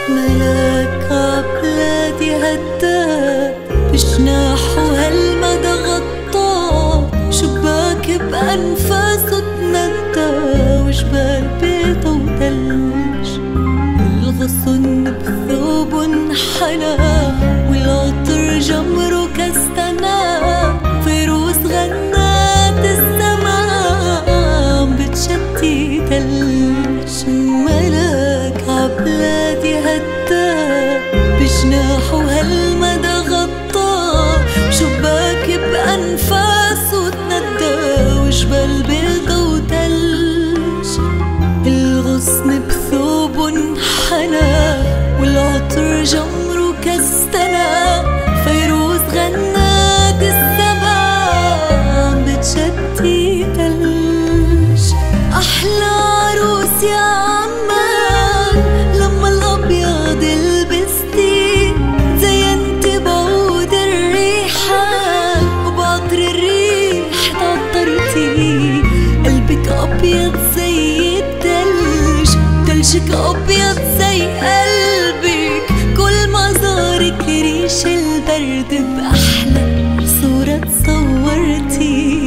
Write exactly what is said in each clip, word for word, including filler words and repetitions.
ملاك عبلادي هداد بجناحه هالمدى غطاه، شباك بأنفاسه تندى وجبال بيضة وثلج، الغصن بثوب انحنى والعطر جمره كاستنى، فيروز غنات السماء بتشتي ثلج. ملاك عبلادي هداد بجناحه هالمدى غطاه، شباك بأنفاسه تندى وجبال بيضة وثلج، الغصن بثوب انحنى والعطر جمره كاستنى، فيروز غنات السماء بتشتي ثلج. أحلى عروس يا عمان لما الأبيض لبستي، زينت بعود الريحان وبعطر الريح تعطرتي، قلبك أبيض زي الثلج، ثلجك أبيض زي قلبك، كل ما زارك ريش البرد بأحلى صورة تصورتي.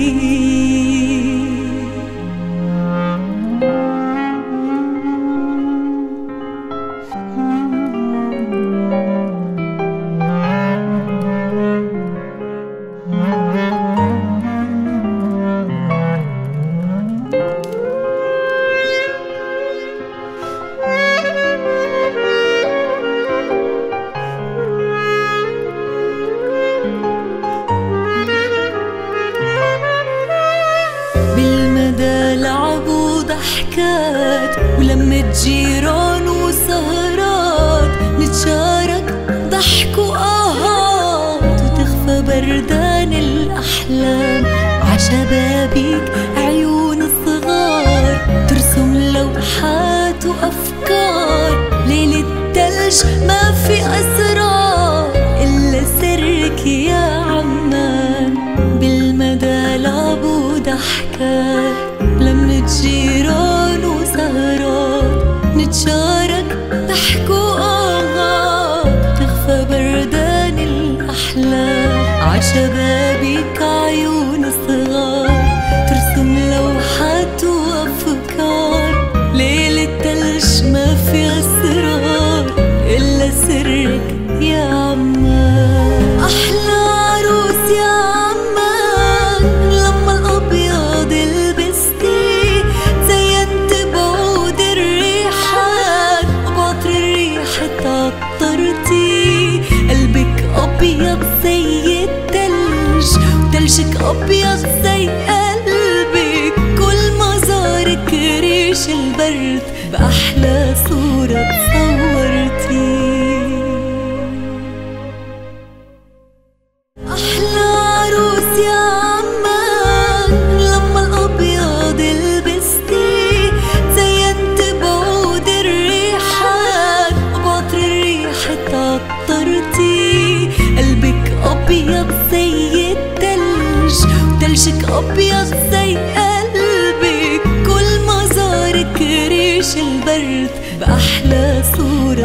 لعبوا ضحكات ولمة جيران وسهرات، نتشارك ضحك وآهات وتخفى بردان الأحلام، عشبابيك عيون الصغار ترسم لوحات وأفكار، ليلة الثلج ما في أسرار إلا سرك يا عمان. بالمدى لعبوا ضحكات لمة جيران وسهرات، نتشارك ضحك وآهات تخفى بردان الأحلام، عشبابيك عيون الصغار ترسم لوحات وأفكار، ليلة الثلج ما في أسرار إلا سرك يا عمان. أحلى عروس يا عمان لما الأبيض لبستي، زينت بعود الريحان وبعطر الريح تعطرتي، قلبك أبيض زي الثلج وثلجك أبيض زي قلبك، كل ما زارك ريش البرد بأحلى صورة تصورتي. أحلى عروس يا عمان لما الأبيض لبستي، زينت بعود الريحان وبعطر الريح تعطرتي، قلبك أبيض زي الثلج وثلجك أبيض زي قلبك، كل ما زارك ريش البرد بأحلى صورة